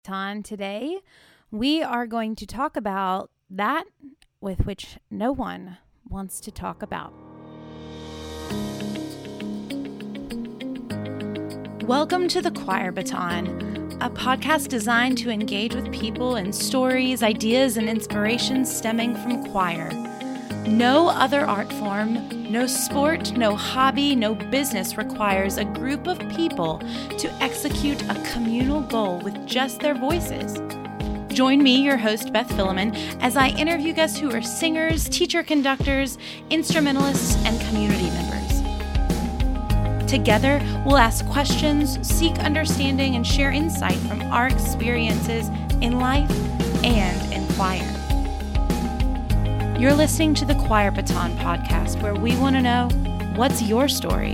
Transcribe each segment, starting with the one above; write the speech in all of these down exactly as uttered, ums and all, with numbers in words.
Baton. Today, we are going to talk about that with which no one wants to talk about. Welcome to The Choir Baton, a podcast designed to engage with people and stories, ideas, and inspirations stemming from choir. No other art form, no sport, no hobby, no business requires a group of people to execute a communal goal with just their voices. Join me, your host, Beth Philemon, as I interview guests who are singers, teacher conductors, instrumentalists, and community members. Together, we'll ask questions, seek understanding, and share insight from our experiences in life and in choir. You're listening to the Choir Baton podcast, where we want to know, what's your story?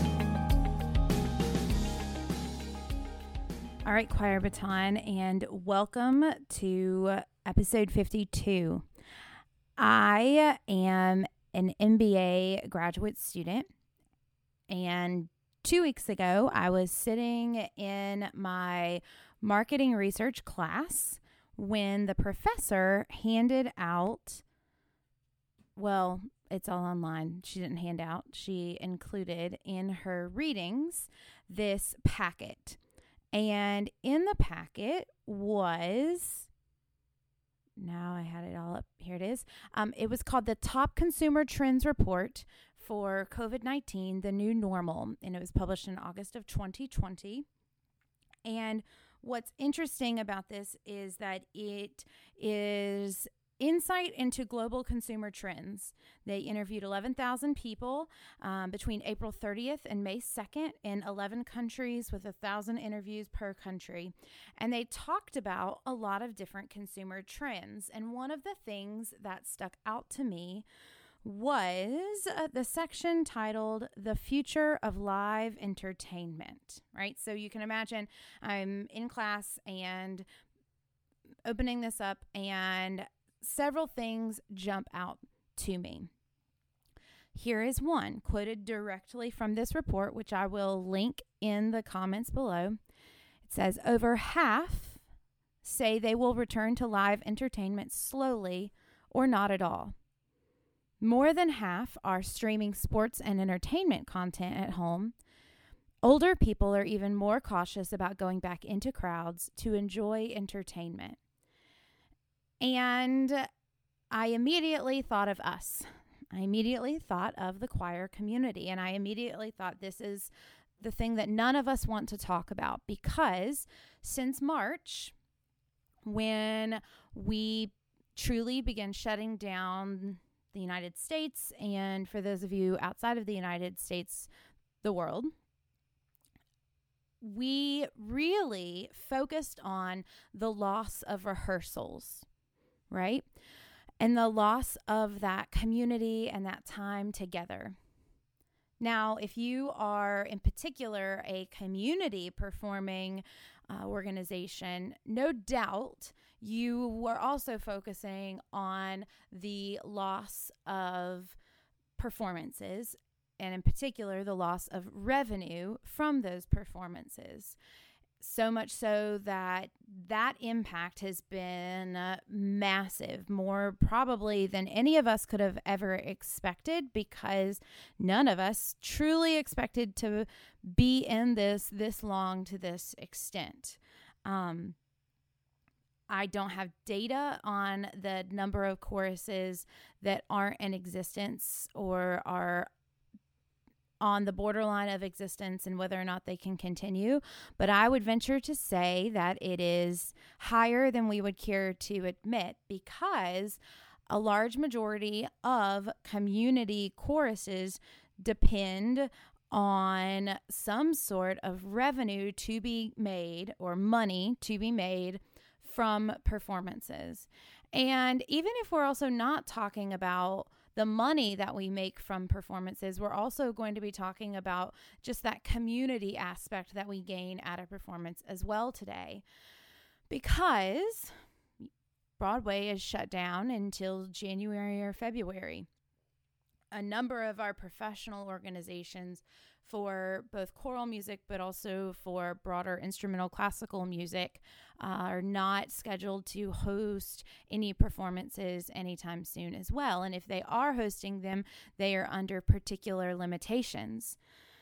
All right, Choir Baton, and welcome to episode fifty-two. I am an M B A graduate student, and two weeks ago, I was sitting in my marketing research class when the professor handed out Well, it's all online. She didn't hand out. She included in her readings this packet. And in the packet was, now I had it all up. Here it is. Um, it was called the Top Consumer Trends Report for COVID nineteen, the New Normal. And it was published in August of twenty twenty. And what's interesting about this is that it is insight into global consumer trends. They interviewed eleven thousand people um, between April thirtieth and May second in eleven countries with one thousand interviews per country. And they talked about a lot of different consumer trends. And one of the things that stuck out to me was uh, the section titled The Future of Live Entertainment, right? So you can imagine I'm in class and opening this up, and several things jump out to me. Here is one quoted directly from this report, which I will link in the comments below. It says, over half say they will return to live entertainment slowly or not at all. More than half are streaming sports and entertainment content at home. Older people are even more cautious about going back into crowds to enjoy entertainment. And I immediately thought of us. I immediately thought of the choir community. And I immediately thought this is the thing that none of us want to talk about, because since March, when we truly began shutting down the United States, and for those of you outside of the United States, the world, we really focused on the loss of rehearsals, right? And the loss of that community and that time together. Now, if you are in particular a community performing uh, organization, no doubt you were also focusing on the loss of performances, and in particular, the loss of revenue from those performances. So much so that that impact has been uh, massive, more probably than any of us could have ever expected, because none of us truly expected to be in this this long to this extent. Um, I don't have data on the number of choruses that aren't in existence or are on the borderline of existence and whether or not they can continue. But I would venture to say that it is higher than we would care to admit, because a large majority of community choruses depend on some sort of revenue to be made, or money to be made, from performances. And even if we're also not talking about the money that we make from performances, we're also going to be talking about just that community aspect that we gain at a performance as well today. Because Broadway is shut down until January or February. A number of our professional organizations for both choral music, but also for broader instrumental classical music, uh, are not scheduled to host any performances anytime soon as well. And if they are hosting them, they are under particular limitations.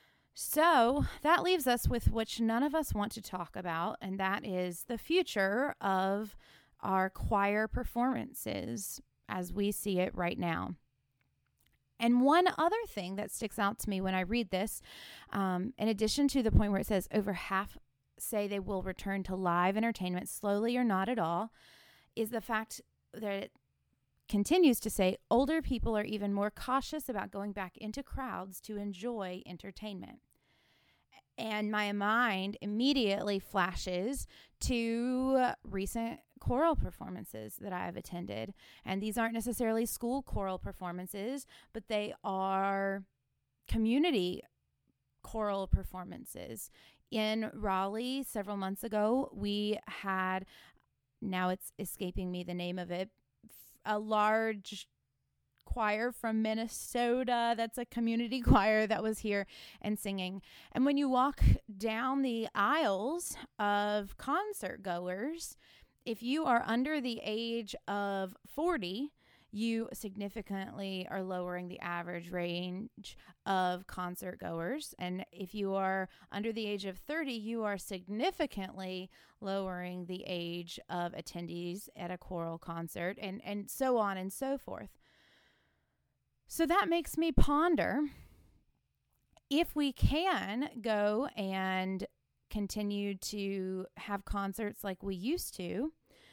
So that leaves us with which none of us want to talk about, and that is the future of our choir performances as we see it right now. And one other thing that sticks out to me when I read this, um, in addition to the point where it says over half say they will return to live entertainment slowly or not at all, is the fact that it continues to say older people are even more cautious about going back into crowds to enjoy entertainment. And my mind immediately flashes to recent choral performances that I've attended. And these aren't necessarily school choral performances, but they are community choral performances. In Raleigh, several months ago, we had, now it's escaping me the name of it, a large choir from Minnesota. That's a community choir that was here and singing. And when you walk down the aisles of concert goers, if you are under the age of forty, you significantly are lowering the average range of concert goers. And if you are under the age of thirty, you are significantly lowering the age of attendees at a choral concert, and, and so on and so forth. So that makes me ponder, if we can go and continue to have concerts like we used to,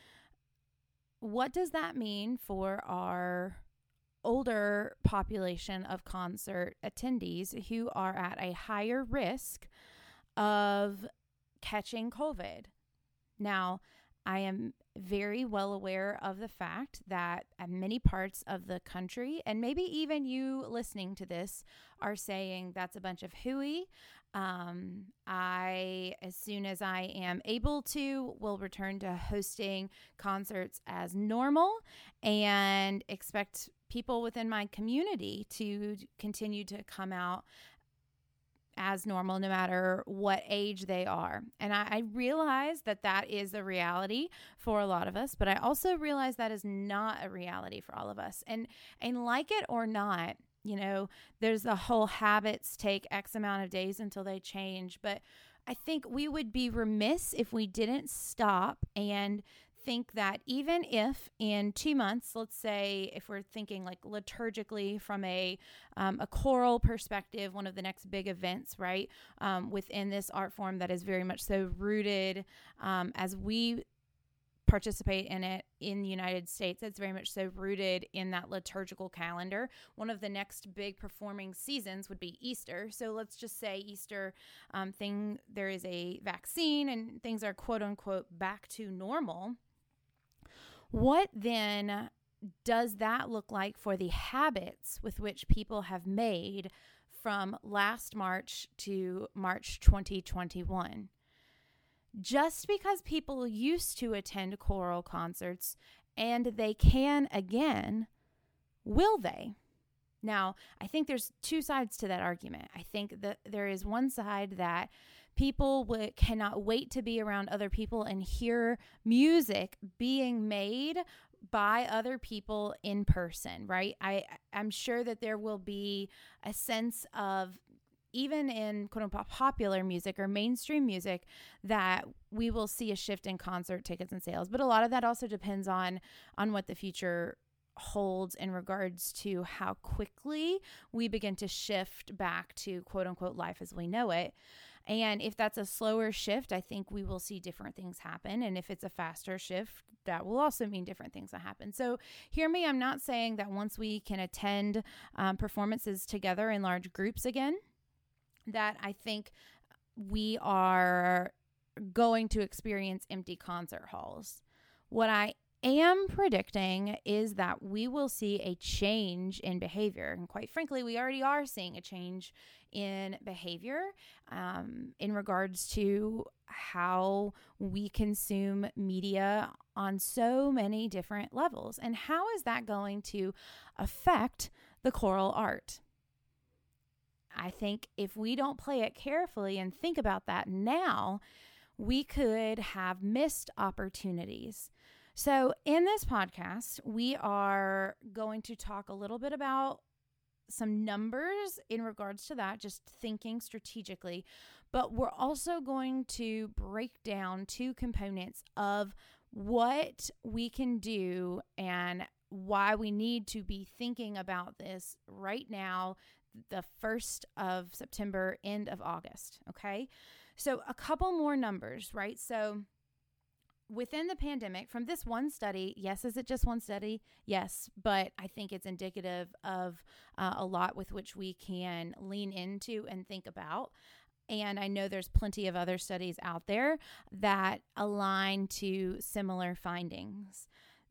what does that mean for our older population of concert attendees who are at a higher risk of catching COVID? Now, I am very well aware of the fact that many parts of the country, and maybe even you listening to this, are saying that's a bunch of hooey. Um, I, as soon as I am able to, will return to hosting concerts as normal and expect people within my community to continue to come out as normal, no matter what age they are. And I, I realize that that is a reality for a lot of us, but I also realize that is not a reality for all of us. And, and like it or not, you know, there's the whole habits take X amount of days until they change. But I think we would be remiss if we didn't stop and think that even if in two months, let's say if we're thinking like liturgically from a um, a choral perspective, one of the next big events, right, um, within this art form that is very much so rooted um, as we participate in it in the United States, it's very much so rooted in that liturgical calendar. One of the next big performing seasons would be Easter. So let's just say Easter um, thing, there is a vaccine and things are quote unquote back to normal. What then does that look like for the habits with which people have made from last March to March twenty twenty-one? Just because people used to attend choral concerts and they can again, will they? Now, I think there's two sides to that argument. I think that there is one side that people w- cannot wait to be around other people and hear music being made by other people in person, right? I, I'm sure that there will be a sense of, even in quote unquote popular music or mainstream music, that we will see a shift in concert tickets and sales. But a lot of that also depends on, on what the future holds in regards to how quickly we begin to shift back to quote unquote life as we know it. And if that's a slower shift, I think we will see different things happen. And if it's a faster shift, that will also mean different things will happen. So hear me, I'm not saying that once we can attend um, performances together in large groups again, that I think we are going to experience empty concert halls. What I am predicting is that we will see a change in behavior. And quite frankly, we already are seeing a change in behavior um, in regards to how we consume media on so many different levels. And how is that going to affect the choral art? I think if we don't play it carefully and think about that now, we could have missed opportunities. So in this podcast, we are going to talk a little bit about some numbers in regards to that, just thinking strategically, but we're also going to break down two components of what we can do and why we need to be thinking about this right now, the first of September, end of August. Okay. So a couple more numbers, right? So within the pandemic, from this one study, yes, is it just one study? Yes, but I think it's indicative of uh, a lot with which we can lean into and think about. And I know there's plenty of other studies out there that align to similar findings.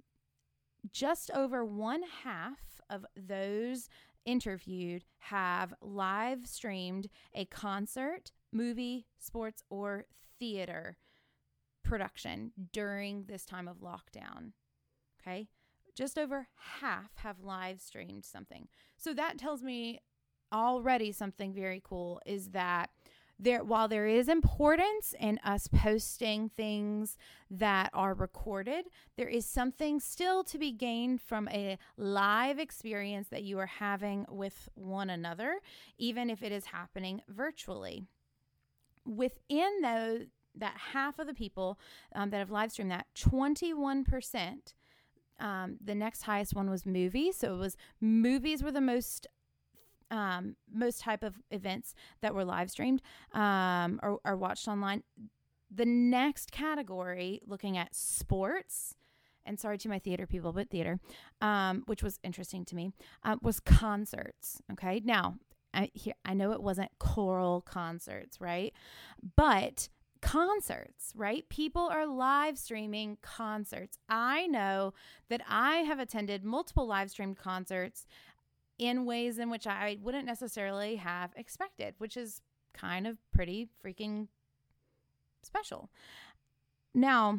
Just over one half of those interviewed have live streamed a concert, movie, sports, or theater production during this time of lockdown. Okay. Just over half have live streamed something. So that tells me already something very cool is that there, while there is importance in us posting things that are recorded, there is something still to be gained from a live experience that you are having with one another, even if it is happening virtually. Within those, that half of the people um, that have live streamed that, twenty-one percent, um, the next highest one was movies. So it was movies were the most, um, most type of events that were live streamed um, or, or watched online. The next category, looking at sports, and sorry to my theater people, but theater, um, which was interesting to me, uh, was concerts. Okay. Now, I, here, I know it wasn't choral concerts, right? But concerts, right? People are live streaming concerts. I know that I have attended multiple live streamed concerts in ways in which I wouldn't necessarily have expected, which is kind of pretty freaking special. Now,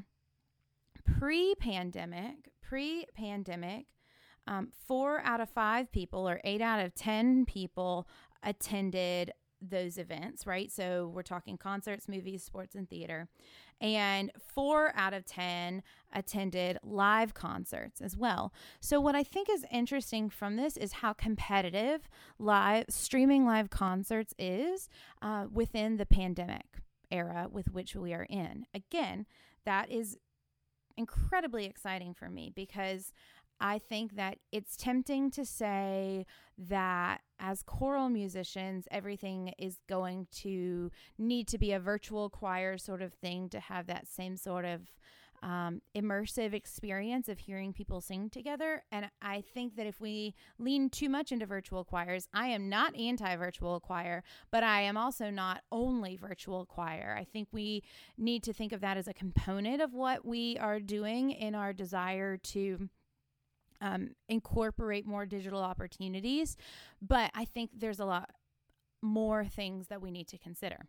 pre-pandemic, pre-pandemic, um, four out of five people or eight out of ten people attended those events, right? So we're talking concerts, movies, sports, and theater. And four out of ten attended live concerts as well. So what I think is interesting from this is how competitive live streaming live concerts is uh, within the pandemic era with which we are in. Again, that is incredibly exciting for me because I think that it's tempting to say that as choral musicians, everything is going to need to be a virtual choir sort of thing to have that same sort of um, immersive experience of hearing people sing together. And I think that if we lean too much into virtual choirs, I am not anti-virtual choir, but I am also not only virtual choir. I think we need to think of that as a component of what we are doing in our desire to Um, incorporate more digital opportunities, but I think there's a lot more things that we need to consider.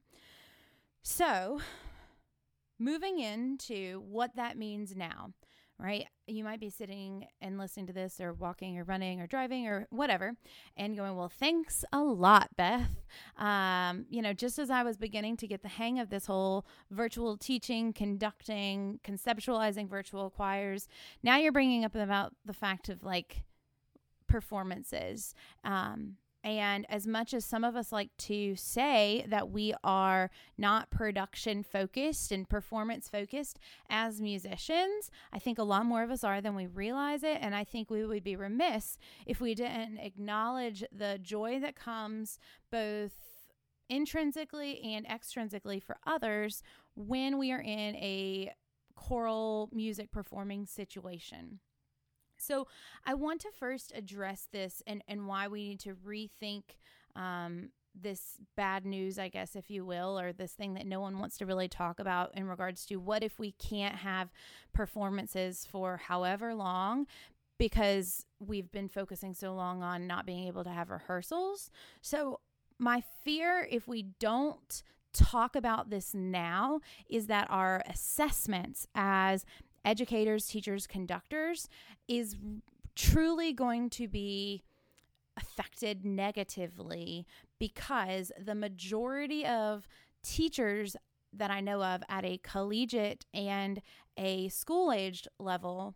So, moving into what that means now, right? You might be sitting and listening to this or walking or running or driving or whatever and going, well, thanks a lot, Beth. Um, you know, just as I was beginning to get the hang of this whole virtual teaching, conducting, conceptualizing virtual choirs, now you're bringing up about the fact of like performances. Um, And as much as some of us like to say that we are not production focused and performance focused as musicians, I think a lot more of us are than we realize it. And I think we would be remiss if we didn't acknowledge the joy that comes both intrinsically and extrinsically for others when we are in a choral music performing situation. So I want to first address this and, and why we need to rethink um, this bad news, I guess, if you will, or this thing that no one wants to really talk about in regards to what if we can't have performances for however long because we've been focusing so long on not being able to have rehearsals. So my fear, if we don't talk about this now, is that our assessments as educators, teachers, conductors is truly going to be affected negatively because the majority of teachers that I know of at a collegiate and a school-aged level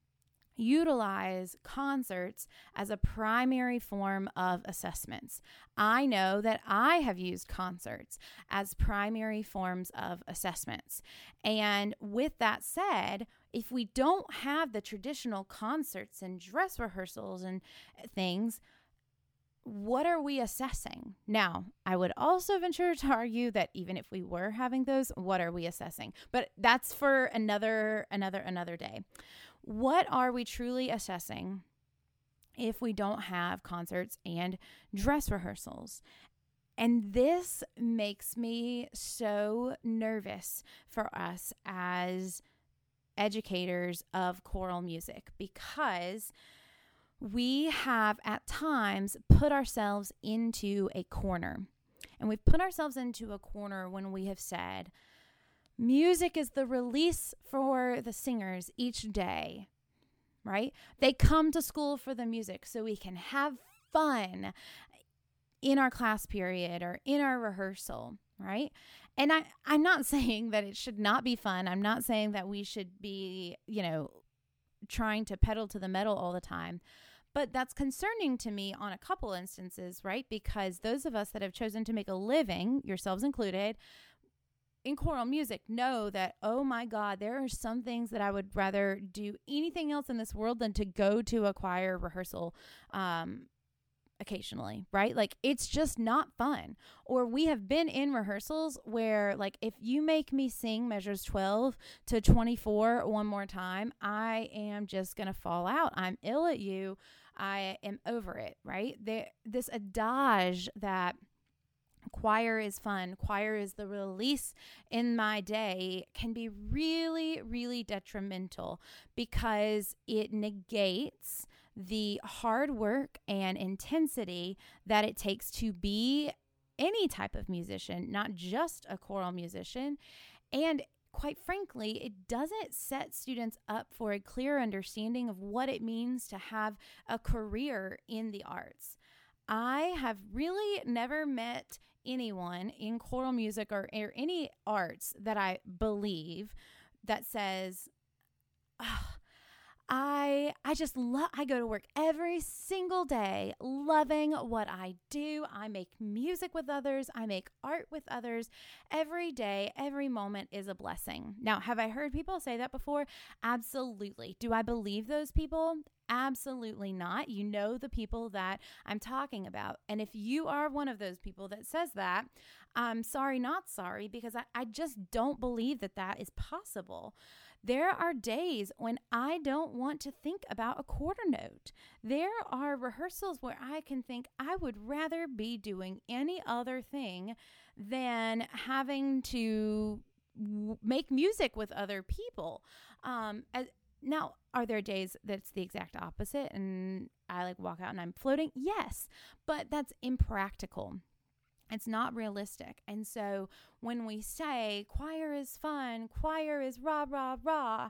utilize concerts as a primary form of assessments. I know that I have used concerts as primary forms of assessments. And with that said, if we don't have the traditional concerts and dress rehearsals and things, what are we assessing? Now, I would also venture to argue that even if we were having those, what are we assessing? But that's for another, another, another day. What are we truly assessing if we don't have concerts and dress rehearsals? And this makes me so nervous for us as educators of choral music, because we have at times put ourselves into a corner. And we've put ourselves into a corner when we have said, music is the release for the singers each day, right? They come to school for the music so we can have fun in our class period or in our rehearsal, right? And I, I'm not saying that it should not be fun. I'm not saying that we should be, you know, trying to pedal to the metal all the time. But that's concerning to me on a couple instances, right? Because those of us that have chosen to make a living, yourselves included, in choral music know that, oh my God, there are some things that I would rather do anything else in this world than to go to a choir rehearsal um, occasionally, right? Like, it's just not fun. Or we have been in rehearsals where, like, if you make me sing measures twelve to twenty-four one more time, I am just going to fall out. I'm ill at you. I am over it, right? There, this adage that choir is fun, choir is the release in my day, can be really, really detrimental because it negates the hard work and intensity that it takes to be any type of musician, not just a choral musician. And quite frankly, it doesn't set students up for a clear understanding of what it means to have a career in the arts. I have really never met anyone in choral music or, or any arts that I believe that says, oh, I I just love, I go to work every single day loving what I do. I make music with others. I make art with others. Every day, every moment is a blessing. Now, have I heard people say that before? Absolutely. Do I believe those people? Absolutely not. You know the people that I'm talking about. And if you are one of those people that says that, I'm sorry, not sorry, because I, I just don't believe that that is possible. There are days when I don't want to think about a quarter note. There are rehearsals where I can think I would rather be doing any other thing than having to w- make music with other people. Um, as, Now, are there days that's the exact opposite and I like walk out and I'm floating? Yes, but that's impractical. It's not realistic. And so when we say choir is fun, choir is rah, rah, rah,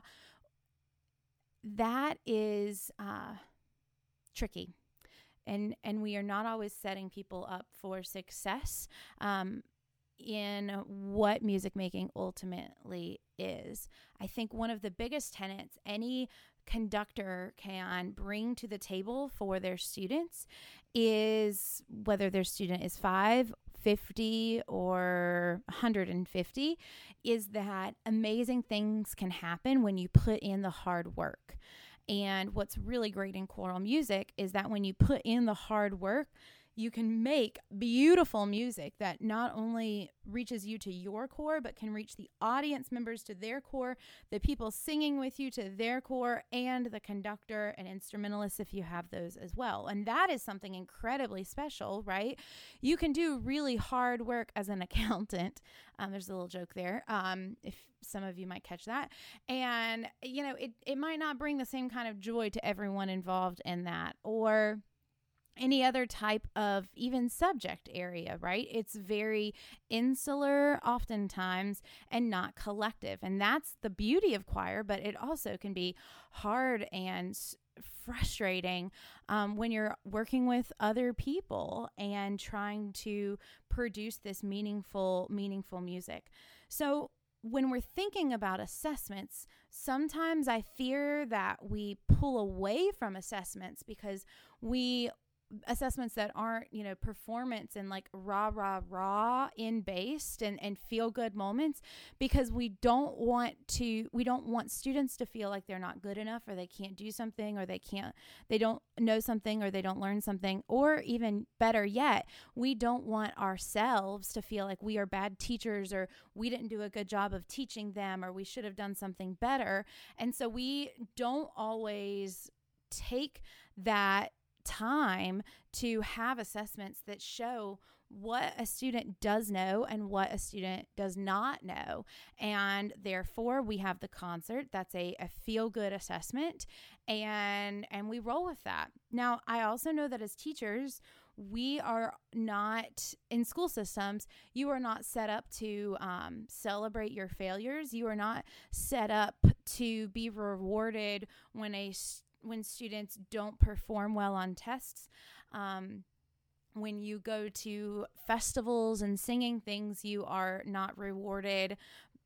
that is uh, tricky. And, and we are not always setting people up for success um, in what music making ultimately is. I think one of the biggest tenets any conductor can bring to the table for their students is, whether their student is five, fifty, or one hundred fifty, is that amazing things can happen when you put in the hard work. And what's really great in choral music is that when you put in the hard work, you can make beautiful music that not only reaches you to your core, but can reach the audience members to their core, the people singing with you to their core, and the conductor and instrumentalists if you have those as well. And that is something incredibly special, right? You can do really hard work as an accountant. Um, there's a little joke there, um, if some of you might catch that. And, you know, it, it might not bring the same kind of joy to everyone involved in that. Or any other type of even subject area, right? It's very insular oftentimes and not collective. And that's the beauty of choir, but it also can be hard and frustrating um, when you're working with other people and trying to produce this meaningful, meaningful music. So when we're thinking about assessments, sometimes I fear that we pull away from assessments because we assessments that aren't, you know, performance and like rah, rah, rah in based and, and feel good moments, because we don't want to, we don't want students to feel like they're not good enough, or they can't do something, or they can't, they don't know something, or they don't learn something, or even better yet, we don't want ourselves to feel like we are bad teachers, or we didn't do a good job of teaching them, or we should have done something better. And so we don't always take that time to have assessments that show what a student does know and what a student does not know. And therefore, we have the concert. That's a, a feel-good assessment, and and we roll with that. Now, I also know that as teachers, we are not, in school systems, you are not set up to um, celebrate your failures. You are not set up to be rewarded when a when students don't perform well on tests. Um, when you go to festivals and singing things, you are not rewarded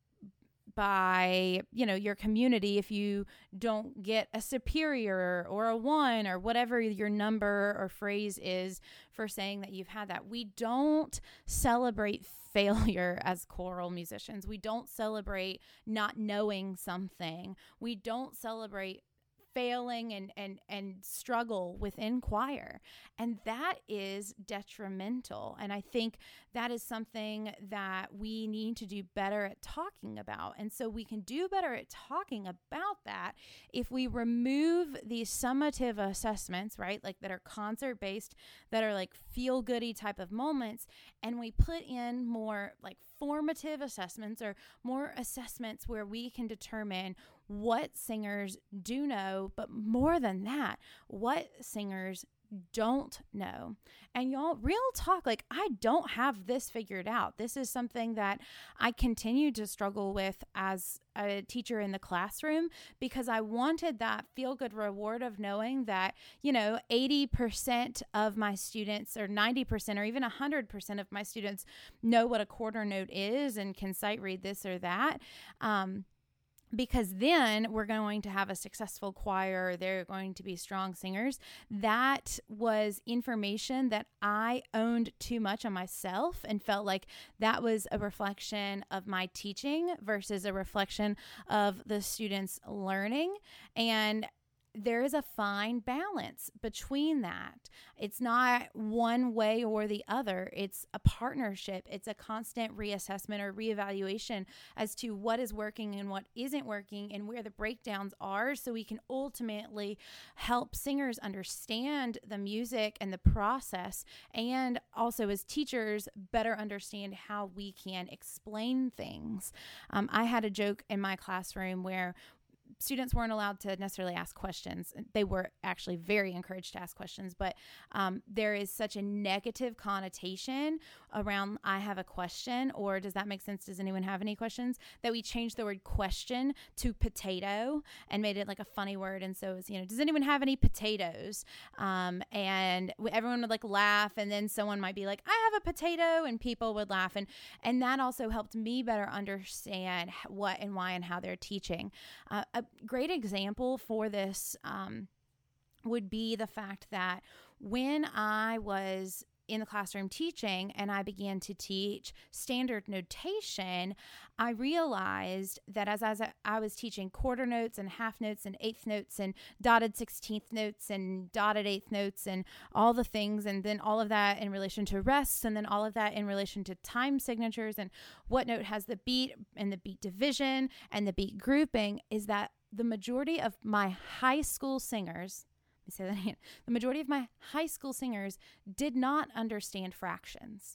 by, you know, your community if you don't get a superior or a one or whatever your number or phrase is for saying that you've had that. We don't celebrate failure as choral musicians. We don't celebrate not knowing something. We don't celebrate failing and, and, and struggle within choir. And that is detrimental. And I think that is something that we need to do better at talking about. And so we can do better at talking about that if we remove these summative assessments, right? Like that are concert-based, that are like feel-goody type of moments, and we put in more like formative assessments, or more assessments where we can determine what singers do know, but more than that, what singers don't know. And y'all, real talk, like I don't have this figured out. This is something that I continue to struggle with as a teacher in the classroom, because I wanted that feel-good reward of knowing that, you know, eighty percent of my students, or ninety percent, or even one hundred percent of my students know what a quarter note is and can sight read this or that. Um, Because then we're going to have a successful choir. They're going to be strong singers. That was information that I owned too much on myself and felt like that was a reflection of my teaching versus a reflection of the students' learning. And there is a fine balance between that. It's not one way or the other. It's a partnership. It's a constant reassessment or reevaluation as to what is working and what isn't working and where the breakdowns are, so we can ultimately help singers understand the music and the process, and also as teachers better understand how we can explain things. Um, I had a joke in my classroom where students weren't allowed to necessarily ask questions. They were actually very encouraged to ask questions, but um, there is such a negative connotation around I have a question, or does that make sense? Does anyone have any questions? That we changed the word question to potato and made it like a funny word. And so it was, you know, does anyone have any potatoes? Um, and everyone would like laugh, and then someone might be like, I have a potato, and people would laugh. And, and that also helped me better understand what and why and how they're teaching. Uh, a great example for this um, would be the fact that when I was in the classroom teaching and I began to teach standard notation, I realized that as, as I was teaching quarter notes and half notes and eighth notes and dotted sixteenth notes and dotted eighth notes and all the things, and then all of that in relation to rests, and then all of that in relation to time signatures and what note has the beat and the beat division and the beat grouping, is that the majority of my high school singers, let me say that again, the majority of my high school singers did not understand fractions.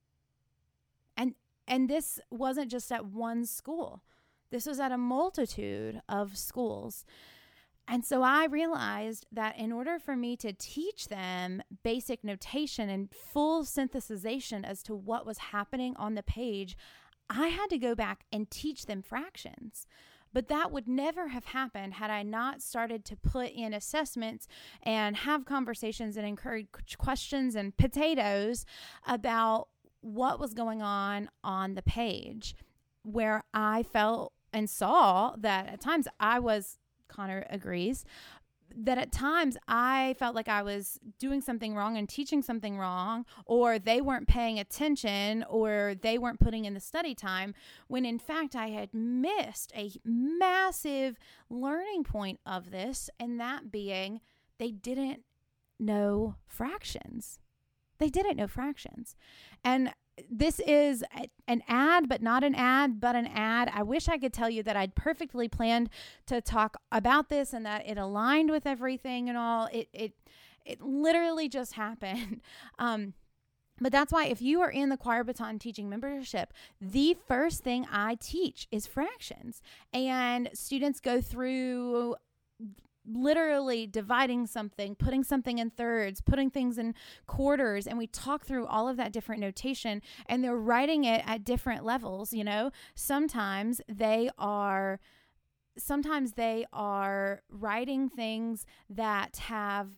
And and this wasn't just at one school. This was at a multitude of schools. And so I realized that in order for me to teach them basic notation and full synthesization as to what was happening on the page, I had to go back and teach them fractions. But that would never have happened had I not started to put in assessments and have conversations and encourage questions and potatoes about what was going on on the page, where I felt and saw that at times I was, Connor agrees, that at times I felt like I was doing something wrong and teaching something wrong, or they weren't paying attention, or they weren't putting in the study time, when in fact I had missed a massive learning point of this, and that being they didn't know fractions. They didn't know fractions. And this is a, an ad, but not an ad, but an ad. I wish I could tell you that I'd perfectly planned to talk about this and that it aligned with everything and all. It it it literally just happened. Um, but that's why if you are in the Choir Baton Teaching Membership, the first thing I teach is fractions. And students go through literally dividing something, putting something in thirds, putting things in quarters, and we talk through all of that different notation, and they're writing it at different levels. You know, sometimes they are sometimes they are writing things that have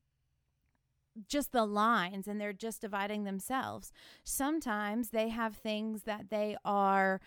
just the lines and they're just dividing themselves. Sometimes they have things that they are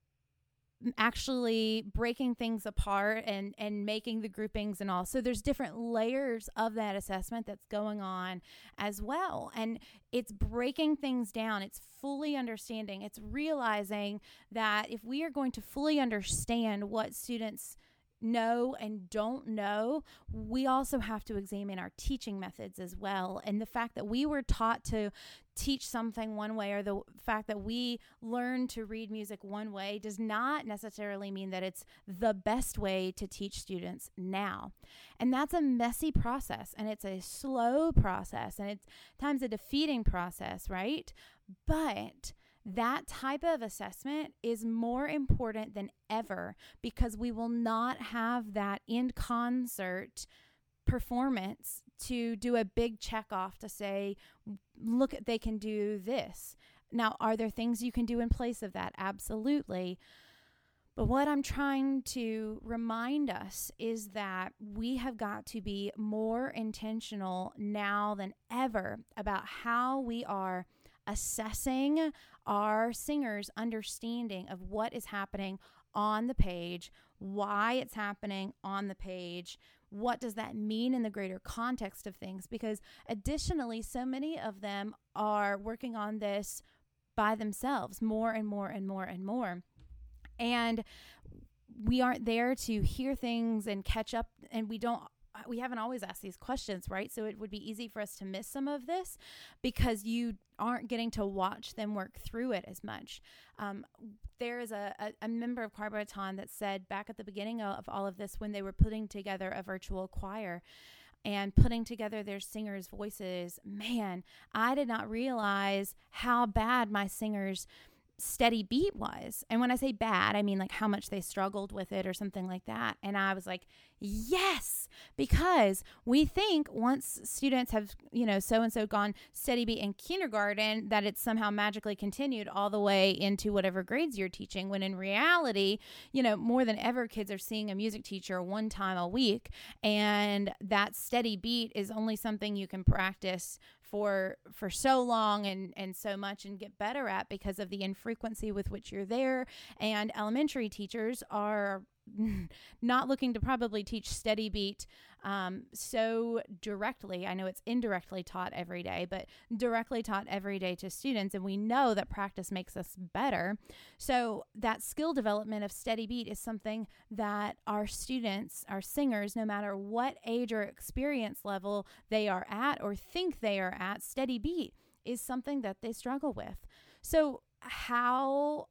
actually breaking things apart and, and making the groupings and all. So there's different layers of that assessment that's going on as well. And it's breaking things down. It's fully understanding. It's realizing that if we are going to fully understand what students know and don't know, we also have to examine our teaching methods as well. And the fact that we were taught to teach something one way, or the fact that we learn to read music one way, does not necessarily mean that it's the best way to teach students now. And that's a messy process, and it's a slow process, and it's times a defeating process, right? But that type of assessment is more important than ever, because we will not have that in concert performance to do a big check off to say, look, they can do this. Now, are there things you can do in place of that? Absolutely. But what I'm trying to remind us is that we have got to be more intentional now than ever about how we are assessing our singers' understanding of what is happening on the page, why it's happening on the page, what does that mean in the greater context of things? Because additionally, so many of them are working on this by themselves more and more and more and more. And we aren't there to hear things and catch up, and we don't we haven't always asked these questions, right? So it would be easy for us to miss some of this because you aren't getting to watch them work through it as much. Um, there is a, a, a member of Choir Baton that said back at the beginning of all of this, when they were putting together a virtual choir and putting together their singers' voices, man, I did not realize how bad my singers' steady beat was. And when I say bad, I mean like how much they struggled with it or something like that. And I was like, yes, because we think once students have, you know, so-and-so gone steady beat in kindergarten, that it's somehow magically continued all the way into whatever grades you're teaching, when in reality, you know, more than ever, kids are seeing a music teacher one time a week. And that steady beat is only something you can practice for for so long and, and so much and get better at because of the infrequency with which you're there. And elementary teachers are not looking to probably teach steady beat um, so directly. I know it's indirectly taught every day, but directly taught every day to students. And we know that practice makes us better. So that skill development of steady beat is something that our students, our singers, no matter what age or experience level they are at or think they are at, steady beat is something that they struggle with. So how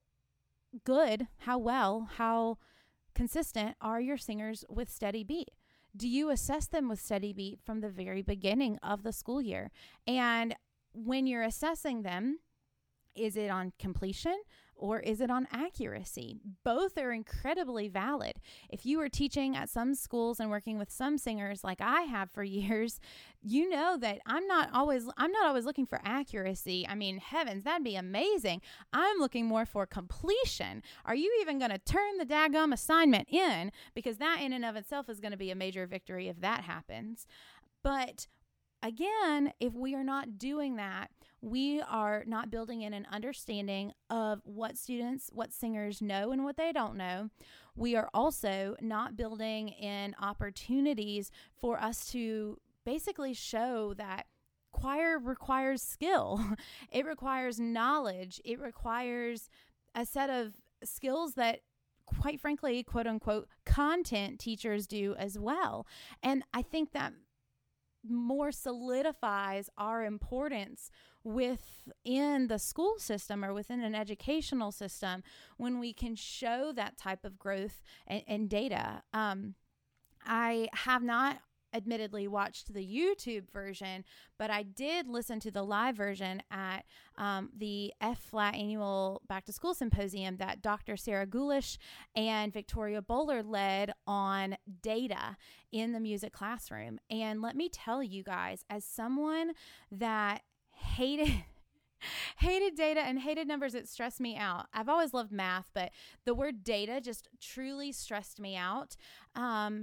good, how well, how consistent are your singers with steady beat? Do you assess them with steady beat from the very beginning of the school year? And when you're assessing them, is it on completion or is it on accuracy? Both are incredibly valid. If you are teaching at some schools and working with some singers like I have for years, you know that I'm not always I'm not always looking for accuracy. I mean, heavens, that'd be amazing. I'm looking more for completion. Are you even going to turn the daggum assignment in? Because that in and of itself is going to be a major victory if that happens. But again, if we are not doing that, we are not building in an understanding of what students, what singers know and what they don't know. We are also not building in opportunities for us to basically show that choir requires skill. It requires knowledge. It requires a set of skills that, quite frankly, quote unquote, content teachers do as well. And I think that more solidifies our importance within the school system or within an educational system when we can show that type of growth and, and data. Um, I have not admittedly watched the YouTube version, but I did listen to the live version at um, the F-Flat annual Back to School Symposium that Doctor Sarah Gulish and Victoria Bowler led on data in the music classroom. And let me tell you guys, as someone that hated hated data and hated numbers, it stressed me out. I've always loved math, but the word data just truly stressed me out. Um,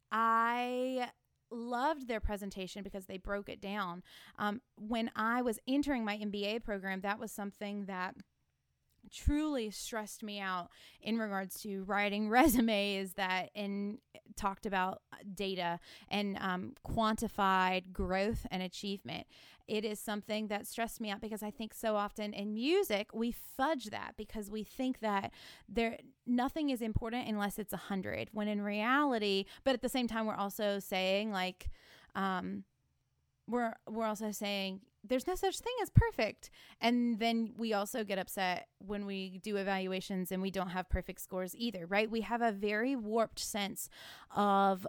I loved their presentation because they broke it down. Um, when I was entering my M B A program, that was something that truly stressed me out in regards to writing resumes that and talked about data and um, quantified growth and achievement. It is something that stressed me out because I think so often in music we fudge that because we think that there nothing is important unless it's a hundred, when in reality, but at the same time we're also saying like um, we're we're also saying there's no such thing as perfect. And then we also get upset when we do evaluations and we don't have perfect scores either, right? We have a very warped sense of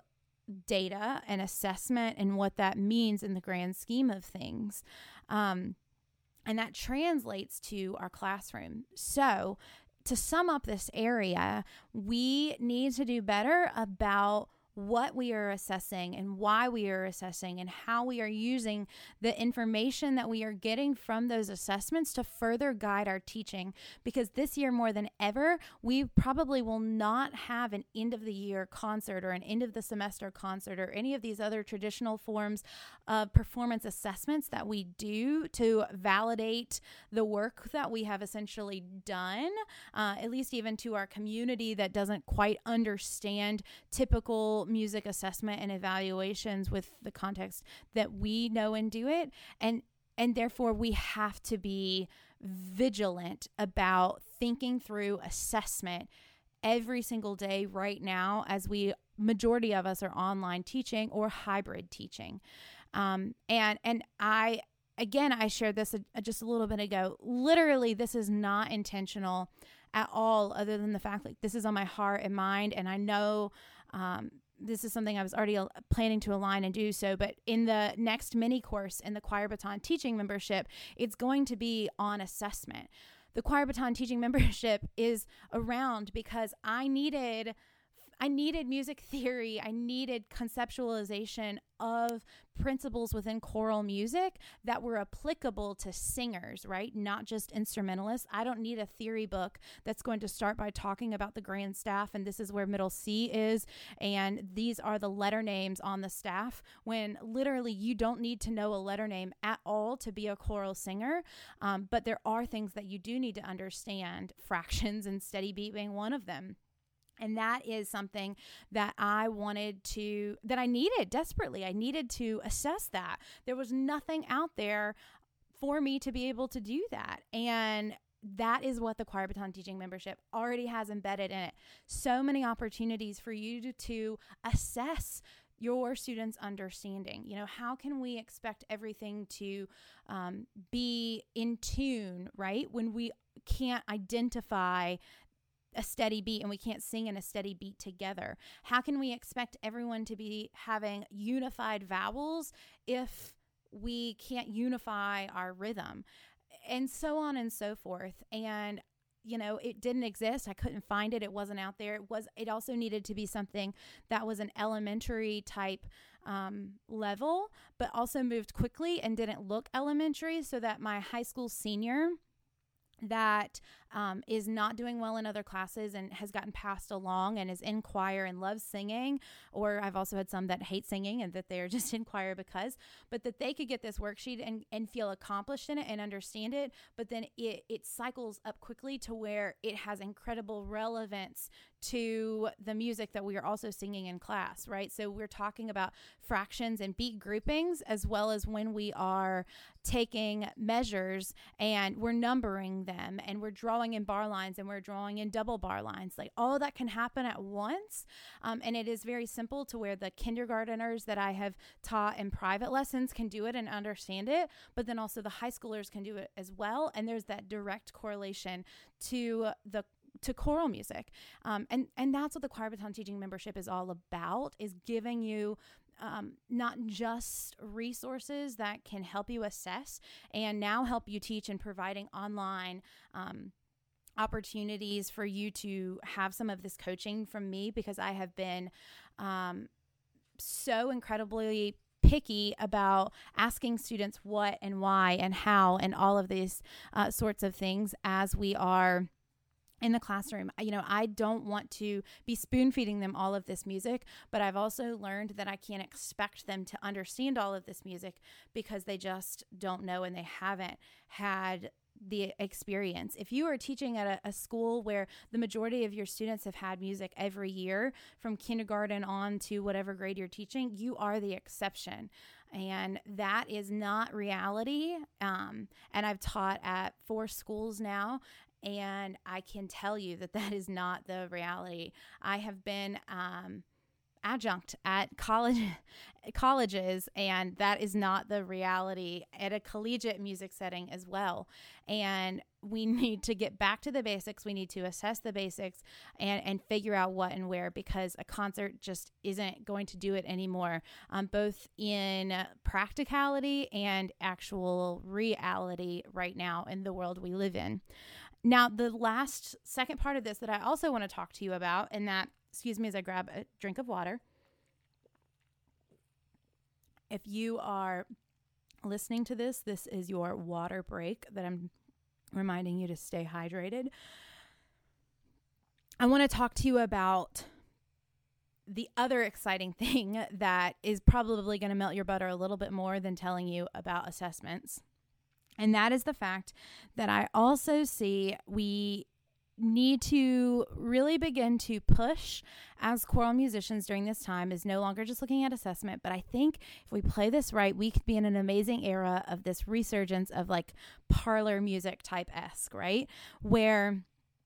data and assessment and what that means in the grand scheme of things. Um, and that translates to our classroom. So to sum up this area, we need to do better about what we are assessing and why we are assessing and how we are using the information that we are getting from those assessments to further guide our teaching. Because this year more than ever, we probably will not have an end of the year concert or an end of the semester concert or any of these other traditional forms of performance assessments that we do to validate the work that we have essentially done, uh, at least even to our community that doesn't quite understand typical music assessment and evaluations with the context that we know and do it. And and therefore we have to be vigilant about thinking through assessment every single day right now, as we majority of us are online teaching or hybrid teaching. Um, and and I again I shared this a, just a little bit ago. Literally, this is not intentional at all, other than the fact like this is on my heart and mind, and I know um, this is something I was already planning to align and do so, but in the next mini course in the Choir Baton Teaching membership, it's going to be on assessment. The Choir Baton Teaching membership is around because I needed I needed music theory. I needed conceptualization of principles within choral music that were applicable to singers, right? Not just instrumentalists. I don't need a theory book that's going to start by talking about the grand staff and this is where middle C is and these are the letter names on the staff, when literally you don't need to know a letter name at all to be a choral singer. Um, but there are things that you do need to understand, fractions and steady beat being one of them. And that is something that I wanted to, that I needed desperately. I needed to assess that. There was nothing out there for me to be able to do that. And that is what the Choir Baton Teaching membership already has embedded in it. So many opportunities for you to, to assess your students' understanding. You know, how can we expect everything to um, be in tune, right? When we can't identify a steady beat and we can't sing in a steady beat together. How can we expect everyone to be having unified vowels if we can't unify our rhythm? And so on and so forth. And you know, it didn't exist. I couldn't find it. It wasn't out there. It was, it also needed to be something that was an elementary type um, level, but also moved quickly and didn't look elementary, so that my high school senior that um, is not doing well in other classes and has gotten passed along and is in choir and loves singing, or I've also had some that hate singing and that they're just in choir because, but that they could get this worksheet and, and feel accomplished in it and understand it, but then it, it cycles up quickly to where it has incredible relevance to the music that we are also singing in class, right? So we're talking about fractions and beat groupings, as well as when we are taking measures and we're numbering them and we're drawing in bar lines and we're drawing in double bar lines. Like, all that can happen at once. Um, and it is very simple to where the kindergarteners that I have taught in private lessons can do it and understand it, but then also the high schoolers can do it as well. And there's that direct correlation to the to choral music. Um, and, and that's what the Choir Baton Teaching Membership is all about, is giving you um, not just resources that can help you assess and now help you teach, and providing online um, opportunities for you to have some of this coaching from me, because I have been um, so incredibly picky about asking students what and why and how and all of these uh, sorts of things as we are in the classroom. You know, I don't want to be spoon feeding them all of this music, but I've also learned that I can't expect them to understand all of this music because they just don't know and they haven't had the experience. If you are teaching at a, a school where the majority of your students have had music every year from kindergarten on to whatever grade you're teaching, you are the exception. And that is not reality. Um, and I've taught at four schools now, and I can tell you that that is not the reality. I have been um, adjunct at college colleges, and that is not the reality at a collegiate music setting as well. And we need to get back to the basics. We need to assess the basics and, and figure out what and where, because a concert just isn't going to do it anymore, um, both in practicality and actual reality right now in the world we live in. Now, the last second part of this that I also want to talk to you about, and that, excuse me as I grab a drink of water. If you are listening to this, this is your water break that I'm reminding you to stay hydrated. I want to talk to you about the other exciting thing that is probably going to melt your butter a little bit more than telling you about assessments. And that is the fact that I also see we need to really begin to push as choral musicians during this time is no longer just looking at assessment, but I think if we play this right, we could be in an amazing era of this resurgence of like parlor music type-esque, right? Where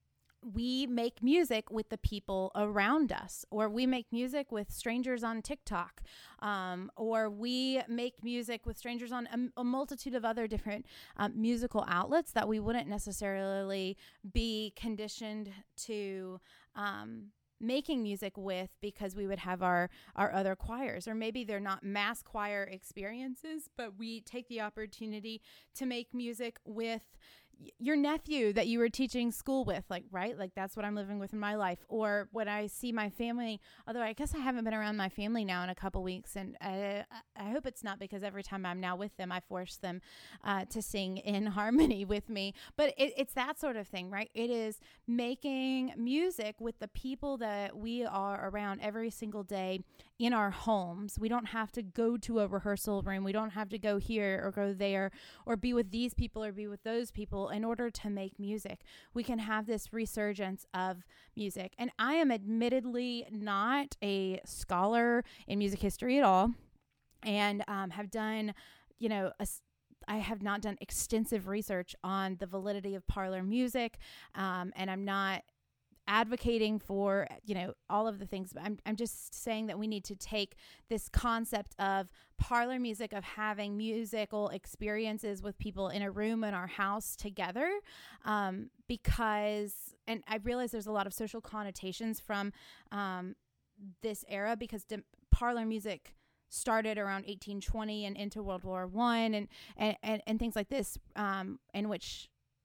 we make music with the people around us, or we make music with strangers on TikTok, um, or we make music with strangers on a, a multitude of other different um, musical outlets that we wouldn't necessarily be conditioned to um, making music with, because we would have our, our other choirs, or maybe they're not mass choir experiences, but we take the opportunity to make music with your nephew that you were teaching school with, like, right? Like, that's what I'm living with in my life. Or when I see my family, although I guess I haven't been around my family now in a couple weeks, and I, I hope it's not because every time I'm now with them, I force them uh, to sing in harmony with me. But it, it's that sort of thing, right? It is making music with the people that we are around every single day in our homes. We don't have to go to a rehearsal room. We don't have to go here or go there or be with these people or be with those people in order to make music. We can have this resurgence of music. And I am admittedly not a scholar in music history at all, and um, have done, you know, a, I have not done extensive research on the validity of parlor music, um, and I'm not advocating for, you know, all of the things, but I'm I'm just saying that we need to take this concept of parlor music, of having musical experiences with people in a room in our house together, um, because, and I realize there's a lot of social connotations from um, this era, because de- parlor music started around eighteen twenty and into World War One and, and, and, and things like this, um, in which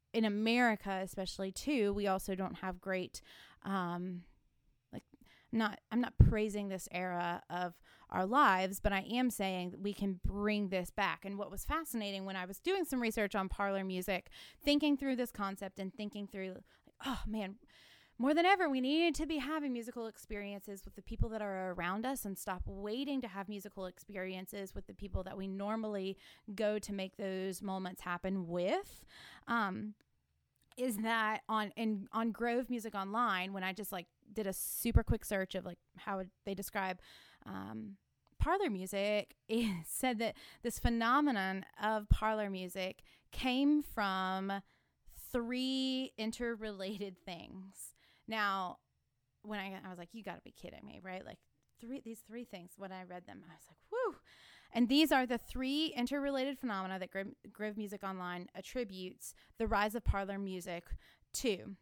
in America, especially too, we also don't have great, um, like not, I'm not praising this era of our lives, but I am saying that we can bring this back. And what was fascinating when I was doing some research on parlor music, thinking through this concept and thinking through, like, oh man, more than ever, we needed to be having musical experiences with the people that are around us and stop waiting to have musical experiences with the people that we normally go to make those moments happen with. Um, is that on in on Grove Music Online, when I just like did a super quick search of like how would they describe um, parlor music, it said that this phenomenon of parlor music came from three interrelated things. Now, when I, I was like, you got to be kidding me, right? Like three, these three things, when I read them, I was like, whew. And these are the three interrelated phenomena that Grove, Grove Music Online attributes the rise of parlor music to.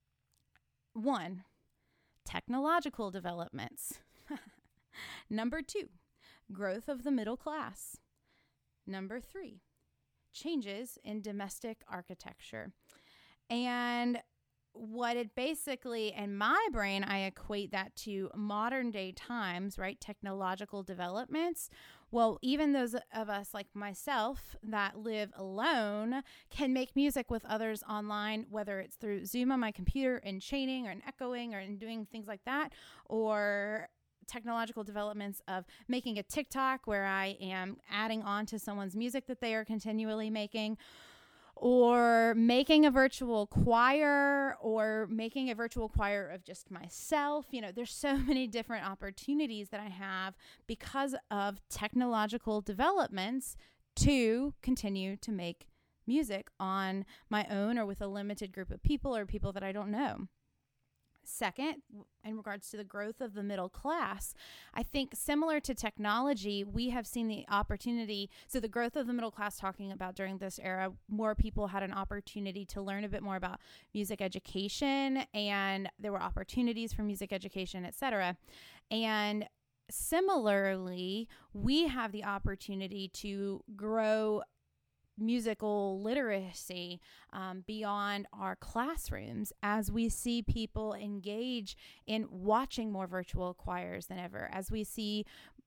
One, technological developments. Number two, growth of the middle class. Number three, changes in domestic architecture. And what it basically, in my brain, I equate that to modern day times, right? Technological developments. Well, even those of us like myself that live alone can make music with others online, whether it's through Zoom on my computer and chaining or in echoing or in doing things like that, or technological developments of making a TikTok where I am adding on to someone's music that they are continually making, or making a virtual choir, or making a virtual choir of just myself. You know, there's so many different opportunities that I have because of technological developments to continue to make music on my own or with a limited group of people or people that I don't know. Second, in regards to the growth of the middle class, I think similar to technology, we have seen the opportunity. So the growth of the middle class, talking about during this era, more people had an opportunity to learn a bit more about music education, and there were opportunities for music education, et cetera. And similarly, we have the opportunity to grow musical literacy um, beyond our classrooms as we see people engage in watching more virtual choirs than ever, as we see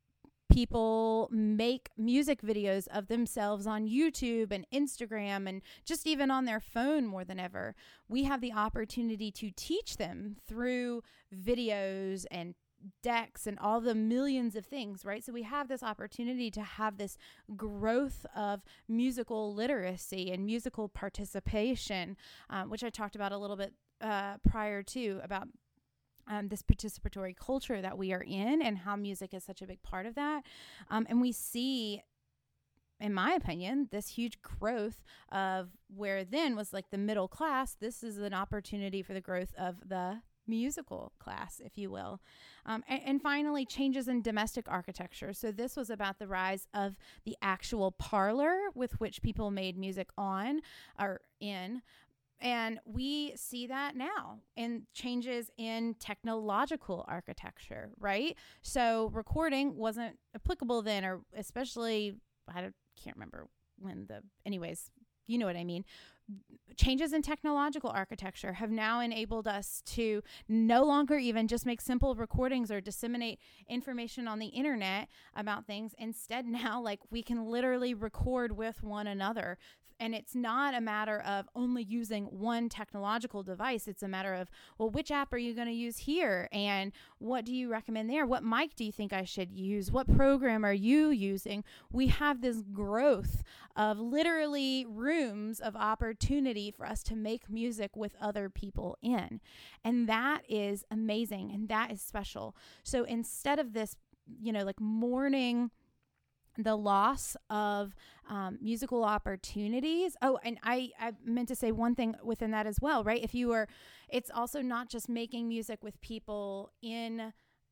people make music videos of themselves on YouTube and Instagram and just even on their phone more than ever. We have the opportunity to teach them through videos and decks and all the millions of things, right? So we have this opportunity to have this growth of musical literacy and musical participation, um, which I talked about a little bit uh, prior to, about um, this participatory culture that we are in and how music is such a big part of that. Um, and we see, in my opinion, this huge growth of where then was like the middle class. This is an opportunity for the growth of the musical class, if you will. Um, and, and finally, changes in domestic architecture. So this was about the rise of the actual parlor with which people made music on or in. And we see that now in changes in technological architecture, right? So recording wasn't applicable then, or especially, I don't, can't remember when the, anyways, you know what I mean. Changes in technological architecture have now enabled us to no longer even just make simple recordings or disseminate information on the internet about things. Instead, now, like, we can literally record with one another. And it's not a matter of only using one technological device. It's a matter of, well, which app are you going to use here? And what do you recommend there? What mic do you think I should use? What program are you using? We have this growth of literally rooms of opportunity for us to make music with other people in. And that is amazing. And that is special. So instead of this, you know, like mourning the loss of um, musical opportunities. Oh, and I, I meant to say one thing within that as well, right? If you were, it's also not just making music with people in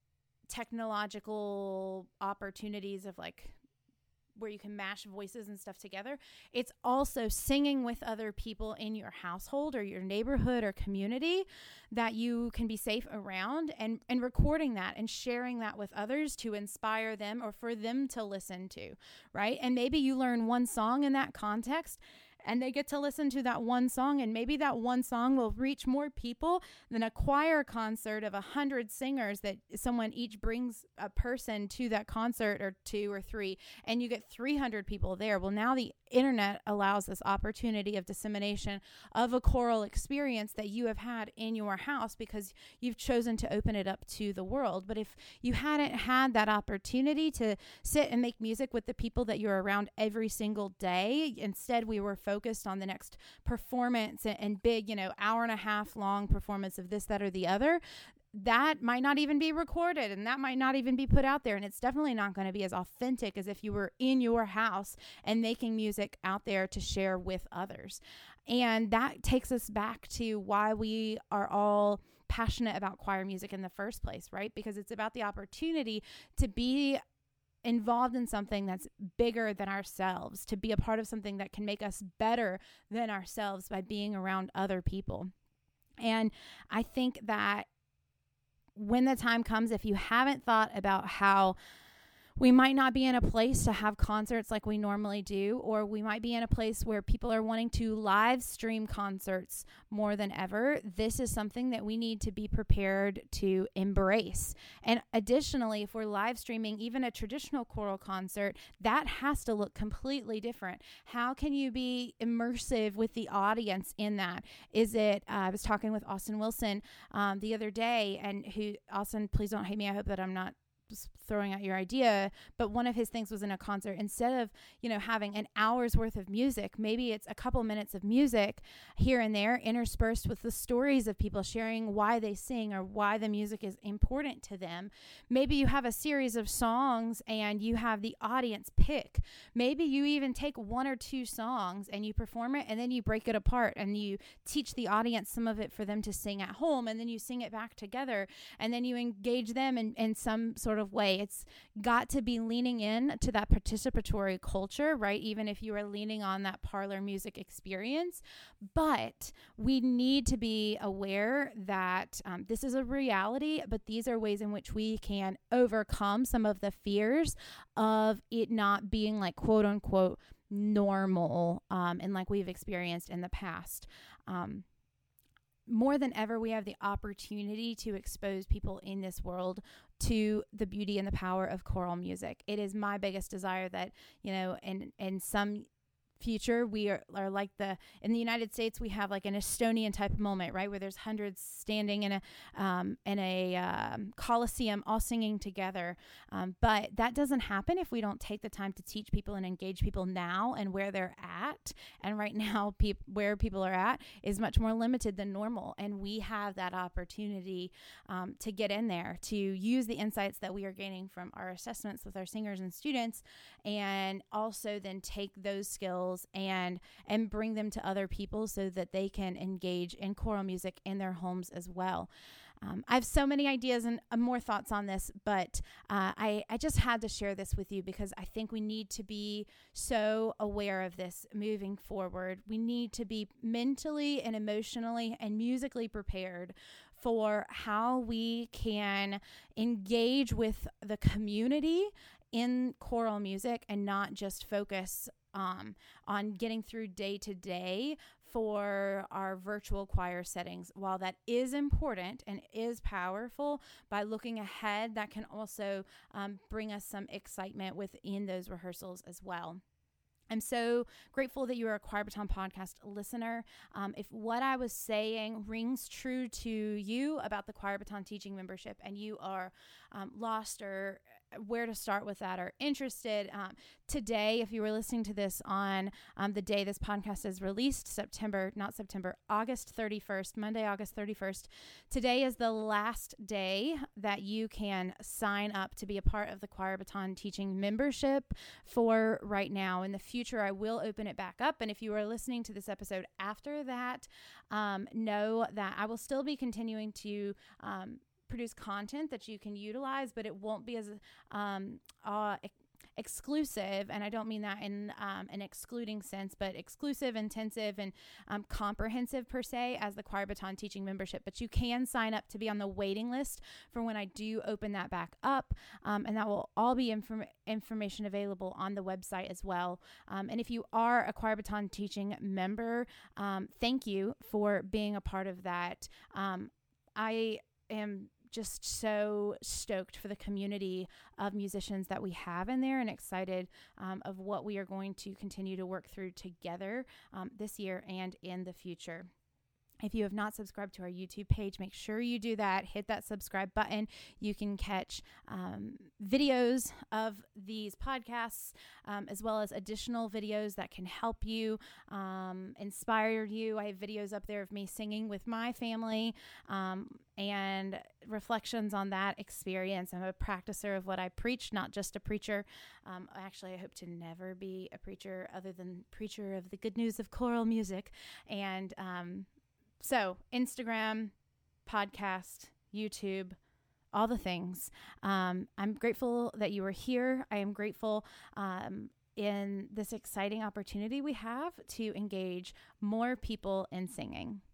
technological opportunities of like where you can mash voices and stuff together. It's also singing with other people in your household or your neighborhood or community that you can be safe around, and, and recording that and sharing that with others to inspire them or for them to listen to, right? And maybe you learn one song in that context and they get to listen to that one song, and maybe that one song will reach more people than a choir concert of a hundred singers that someone each brings a person to that concert, or two or three, and you get three hundred people there. Well, now the internet allows this opportunity of dissemination of a choral experience that you have had in your house because you've chosen to open it up to the world. But if you hadn't had that opportunity to sit and make music with the people that you're around every single day, instead we were focused on the next performance and, and big, you know, hour and a half long performance of this, that, or the other, that might not even be recorded, and that might not even be put out there. And it's definitely not going to be as authentic as if you were in your house and making music out there to share with others. And that takes us back to why we are all passionate about choir music in the first place, right? Because it's about the opportunity to be involved in something that's bigger than ourselves, to be a part of something that can make us better than ourselves by being around other people. And I think that when the time comes, if you haven't thought about how we might not be in a place to have concerts like we normally do, or we might be in a place where people are wanting to live stream concerts more than ever, this is something that we need to be prepared to embrace. And additionally, if we're live streaming even a traditional choral concert, that has to look completely different. How can you be immersive with the audience in that? Is it, uh, I was talking with Austin Wilson um, the other day, and who, Austin, please don't hate me. I hope that I'm not throwing out your idea, but one of his things was in a concert, instead of, you know, having an hour's worth of music, maybe it's a couple minutes of music here and there interspersed with the stories of people sharing why they sing or why the music is important to them. Maybe you have a series of songs and you have the audience pick. Maybe you even take one or two songs and you perform it, and then you break it apart and you teach the audience some of it for them to sing at home, and then you sing it back together, and then you engage them in, in some sort of way. It's got to be leaning in to that participatory culture, right? Even if you are leaning on that parlor music experience. But we need to be aware that um, this is a reality, but these are ways in which we can overcome some of the fears of it not being like quote unquote normal, um, and like we've experienced in the past. Um, More than ever, we have the opportunity to expose people in this world to the beauty and the power of choral music. It is my biggest desire that, you know, in, in some future, we are, are like the, in the United States, we have like an Estonian type of moment, right? Where there's hundreds standing in a, um, in a um, Coliseum all singing together. Um, but that doesn't happen if we don't take the time to teach people and engage people now and where they're at. And right now, pe- where people are at is much more limited than normal. And we have that opportunity um, to get in there, to use the insights that we are gaining from our assessments with our singers and students, and also then take those skills and and bring them to other people so that they can engage in choral music in their homes as well. Um, I have so many ideas and uh, more thoughts on this, but uh, I, I just had to share this with you because I think we need to be so aware of this moving forward. We need to be mentally and emotionally and musically prepared for how we can engage with the community in choral music and not just focus Um, on getting through day to day for our virtual choir settings. While that is important and is powerful, by looking ahead, that can also um, bring us some excitement within those rehearsals as well. I'm so grateful that you are a Choir Baton podcast listener. Um, if what I was saying rings true to you about the Choir Baton teaching membership and you are um, lost or where to start with that or interested, um, today, if you were listening to this on um, the day this podcast is released, September, not September, August thirty-first, Monday, August thirty-first, today is the last day that you can sign up to be a part of the Choir Baton teaching membership for right now. In the future, I will open it back up. And if you are listening to this episode after that, um, know that I will still be continuing to um, produce content that you can utilize, but it won't be as um, uh, exclusive, and I don't mean that in um, an excluding sense, but exclusive, intensive, and um, comprehensive per se as the Choir Baton Teaching membership. But you can sign up to be on the waiting list for when I do open that back up, um, and that will all be inform- information available on the website as well. Um, and if you are a Choir Baton Teaching member, um, thank you for being a part of that. Um, I am just so stoked for the community of musicians that we have in there, and excited um, of what we are going to continue to work through together um, this year and in the future. If you have not subscribed to our YouTube page, make sure you do that. Hit that subscribe button. You can catch um, videos of these podcasts, um, as well as additional videos that can help you, um, inspire you. I have videos up there of me singing with my family, um, and reflections on that experience. I'm a practicer of what I preach, not just a preacher. Um, actually, I hope to never be a preacher other than preacher of the good news of choral music. And, um, So Instagram, podcast, YouTube, all the things. Um, I'm grateful that you are here. I am grateful um, in this exciting opportunity we have to engage more people in singing.